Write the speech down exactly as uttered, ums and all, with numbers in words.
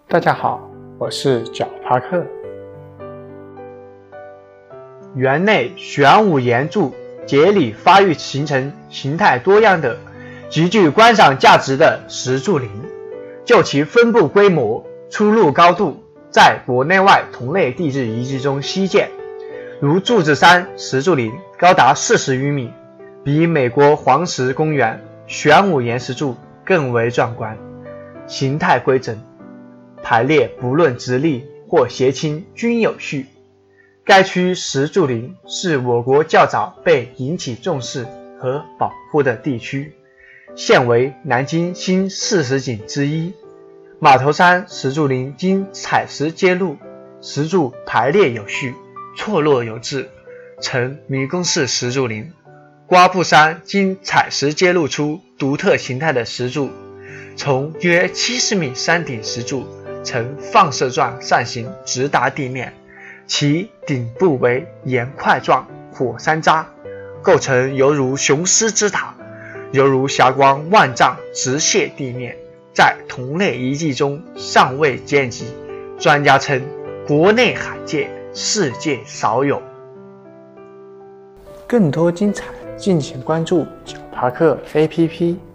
大家好，我是角帕克。园内玄武岩柱节理发育形成形态多样的、极具观赏价值的石柱林。就其分布规模、出入高度，在国内外同类地质遗迹中稀见。如柱子山石柱林高达四十余米，比美国黄石公园玄武岩石柱更为壮观，形态规整，排列不论直立或斜倾均有序。该区石柱林是我国较早被引起重视和保护的地区，现为南京新四十景之一。马头山石柱林经采石揭露，石柱排列有序，错落有致，呈迷宫式石柱林。瓜布山经采石揭露出独特形态的石柱，从约七十米山顶石柱呈放射状扇形直达地面，其顶部为岩块状火山渣，构成犹如雄狮之塔，犹如霞光万丈直泻地面，在同类遗迹中尚未见及，专家称国内罕见，世界少有。更多精彩敬请关注角帕克 A P P。